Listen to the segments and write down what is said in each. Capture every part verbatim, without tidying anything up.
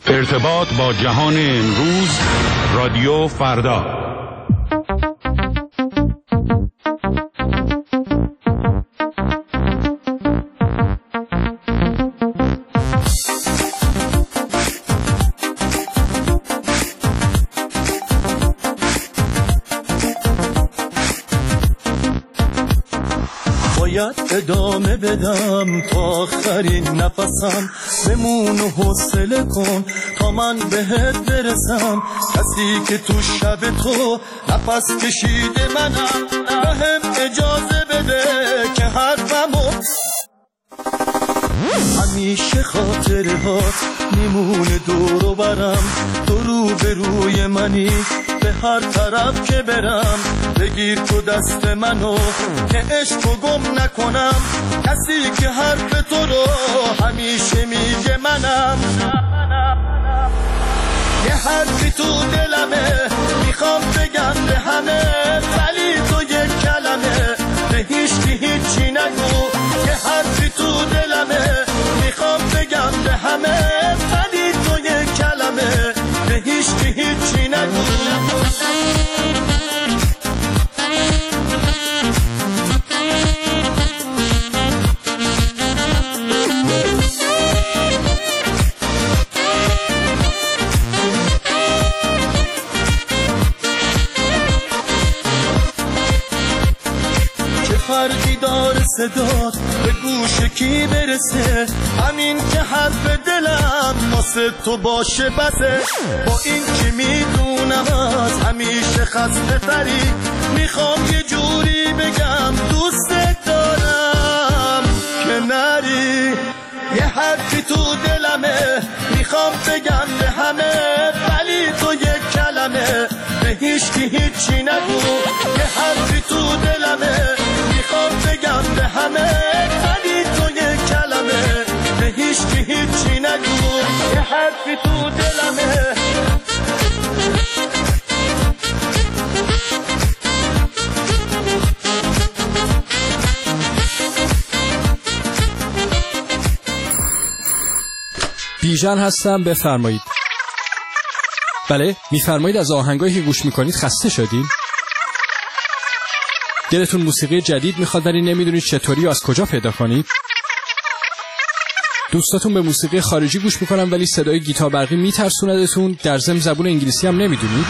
ارتباط با جهان امروز، رادیو فردا. باید ادامه بدم تا آخرین نفسم، بمون و حوصله کن تا من بهت برسم. کسی که تو شب تو نفس کشیده منم، بهم اجازه بده که حرفمو همیشه خاطره هات میمونه دور و برم. تو رو به روی منی به هر طرف که برم، بگیر تو دست منو که عشقو گم نکنم. کسی که حرف تو رو همیشه میگه منم. یه حرفی تو دلمه میخوام بگم به همه، ولی تو یک کلمه به هیچکی هیچی نگو. یه حرفی تو دلمه میخوام بگم به همه، ولی تو یک کلمه به هیچکی هیچی نگو. فرقی داره صدات به گوش کی برسه، همین که حرف دلم واسه تو باشه بسه. با این که میدونم از همیشه خسته تری، میخوام یه جوری بگم دوست دارم که نری. یه حرفی تو دلمه میخوام بگم به همه، ولی تو یک کلمه به هیچکی هیچی نگو. یه حرفی تو دلمه میخوام بگم به همه، ولی تو یک کلمه به هیچکی هیچی نگو. یه حرفی تو دلمه بیژن هستم، بفرمایید. بله، میفرمایید از آهنگایی که گوش میکنید خسته شدین؟ دلتون موسیقی جدید میخواد ولی نمیدونید چطوری و از کجا پیدا کنید؟ دوستاتون به موسیقی خارجی گوش میکنن ولی صدای گیتار برقی میترسوندتون، در ضمن زبون انگلیسی هم نمیدونید؟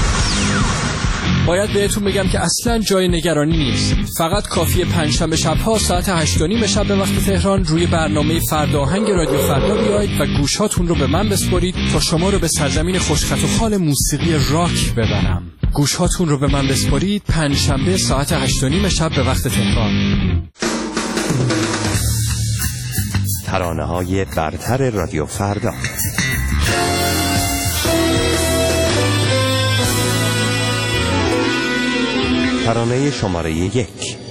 باید بهتون بگم که اصلا جای نگرانی نیست. فقط کافیه پنجشنبه شب‌ها ساعت هشت و نیم شب به وقت تهران روی برنامه فردا آهنگ رادیو فردا بیایید و گوشاتون رو به من بسپارید تا شما رو به سرزمین خوشخط و خال موسیقی راک ببرم. گوشاتون رو به من بسپارید پنجشنبه ساعت هشت و نیم شب به وقت تهران. ترانه‌های برتر رادیو فردا. ترانه شماره یک.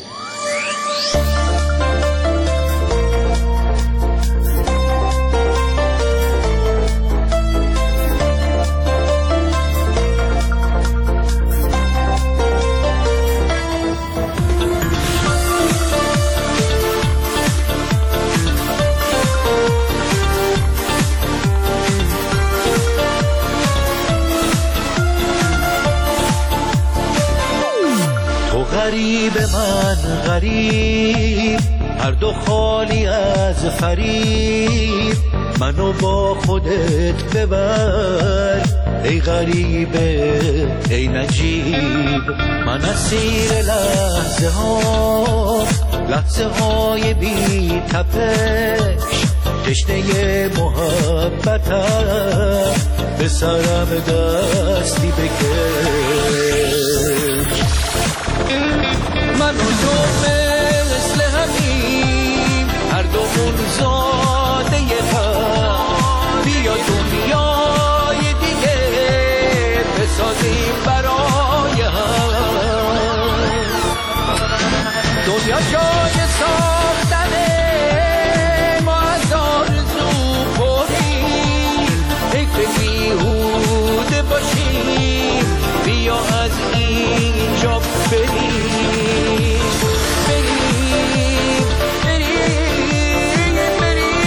غریب من غریب، هر دو خالی از فریب، منو با خودت ببر ای غریبه ای نجیب. من اسیر لحظه ها، لحظه های بی تپش، تشنه محبتم، به سرم دستی بکش. من و تو مثل همیم، هر دومون زاده هم، بیا دنیای دیگه بسازیم برای هم. دنیا جای ساختنه، ما از آرزو پریم، حیف بیهوده باشیم، بیا از اینجا بریم. بریم بریم بریم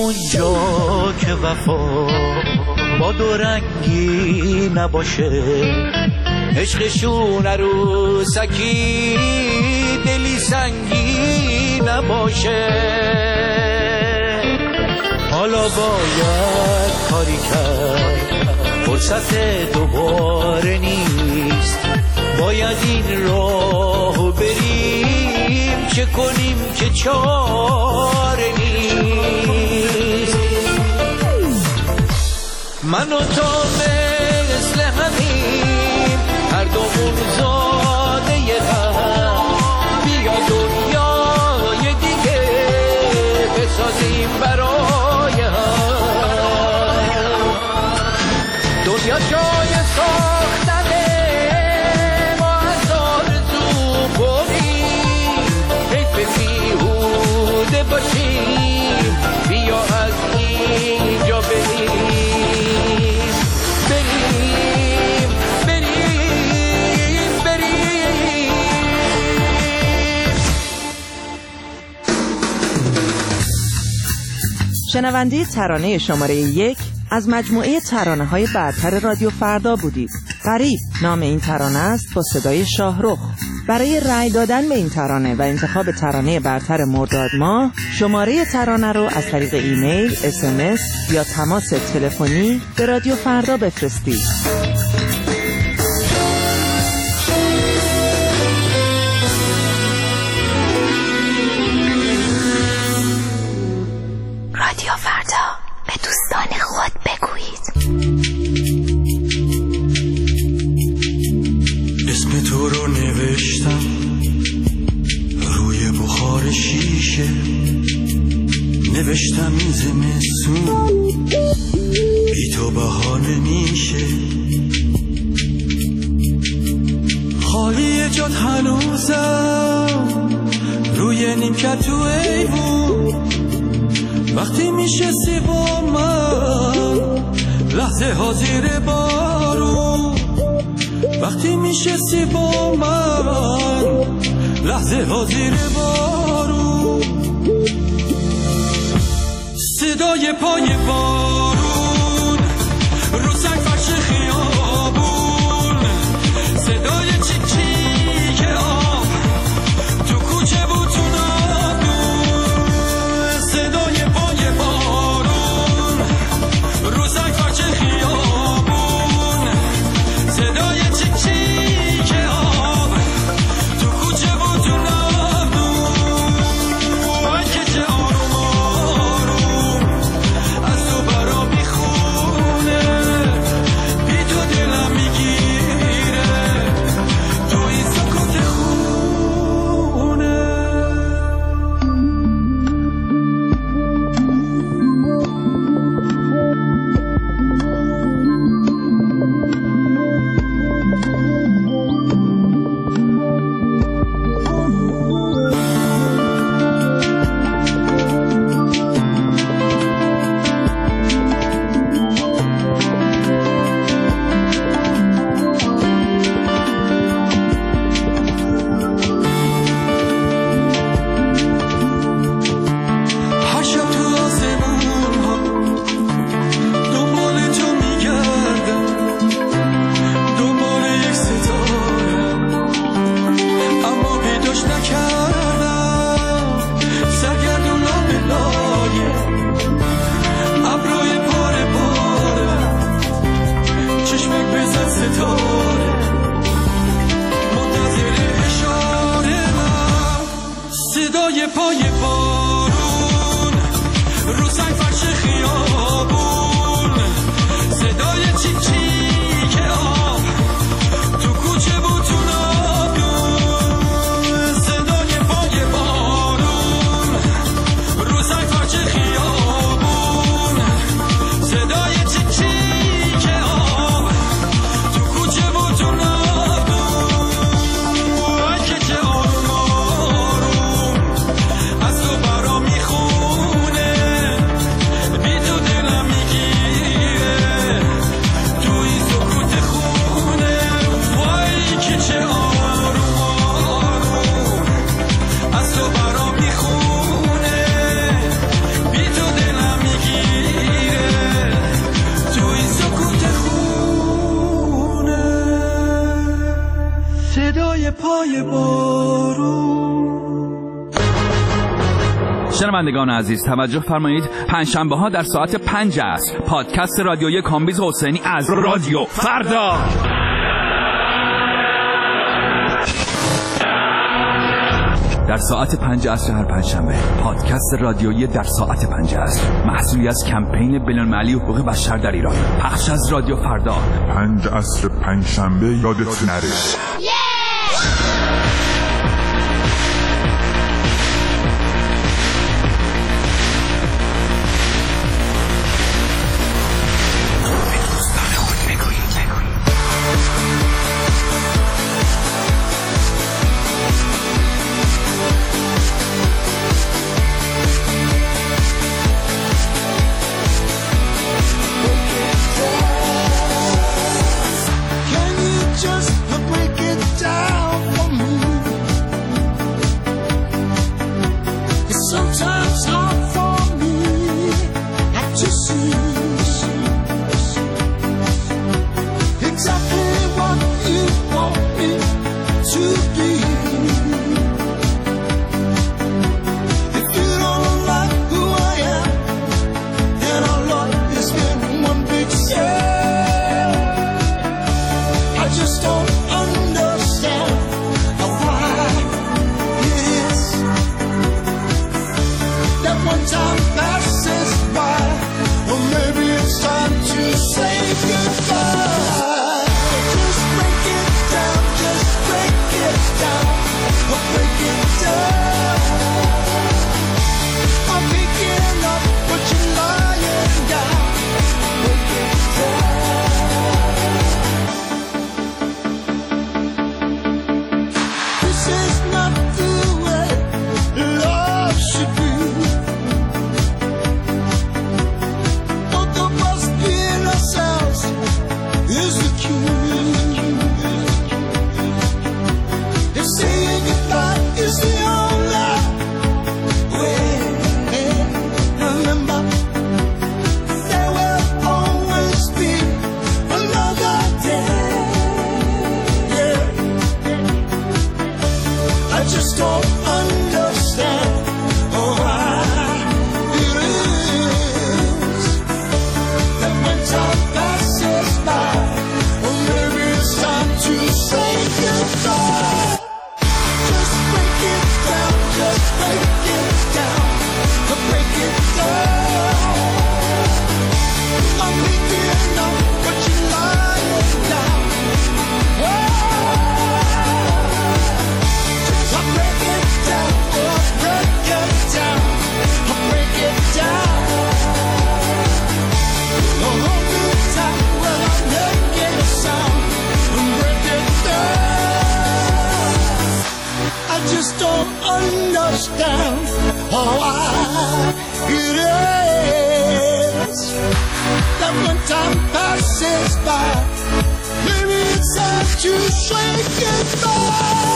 اونجا که وفا با دو رنگی نباشه، عشقشون عروسکی دلی سنگی نباشه. حالا باید کاری کرد، فرصت دوباره نیست، باید این راهو بریم، چه کنیم که چاره نیست. من و تو مثل همیم، هر دومون زاده هم، بیا دنیای دیگه بسازیم برای هم. دنیا جای ساختنه، ما از آرزو بریم، حیف بیهوده باشیم، بیا از اینجا بریم. شنونده ترانه شماره یک از مجموعه ترانه‌های برتر رادیو فردا بودید. غریب نام این ترانه است با صدای شاهرخ. برای رأی دادن به این ترانه و انتخاب ترانه برتر مرداد ماه، شماره ترانه رو از طریق ایمیل، اس ام اس یا تماس تلفنی به رادیو فردا بفرستید. رادیو فردا، به دوستان خود بگویید. اسم تو رو نوشتم روی بخار شیشه، نوشتم این زمستون بی تو بهانه میشه. خالی جات هنوزم روی نیمکت تو ایوون، وقتی میشستی با من لحظه ها زیر بارون، وقتی میشستی با من لحظه ها زیر بارون. صدای پای بارون رو سنگ فرش خیابون، صدای چیک چیک آب تو کوچه بود تو نادون، صدای پای بارون رو سنگ فرش خیابون، صدای چیک چیک آب تو کوچه بود تو نادون. وای که چه آروم آروم از تو برا میخونه، بی تو دلم میگیره تو این سکوت خونه. هر شب تو آسمون ها دنبال تو میگردم، دنبال یک ستاره، اما پیداش نکردم. سرگردون لابه لایه ابروی پاره پاره، چشمک بزن ستاره، منتظر اشاره من. صدای پای بارون رو سنگ فرش خیابون، صدای چیک چیک آب تو کوچه بود تو نادون، صدای پای بارون رو سنگ فرش خیابون، صدای چیک چیک آب تو کوچه بود تو نادون. وای که چه آروم آروم از تو برا میخونه، صدای بارون. شنوندگان عزیز توجه فرمایید، پنجشنبه ها در ساعت پنج عصر پادکست رادیویی کامبیز حسینی از رادیو فردا. در ساعت پنج عصر هر پنجشنبه پادکست رادیویی در ساعت پنج عصر، محصولی از کمپین بین‌المللی حقوق بشر در ایران، پخش از رادیو فردا. پنج عصر پنجشنبه یادت نره. Passes by, maybe it's time to say goodbye.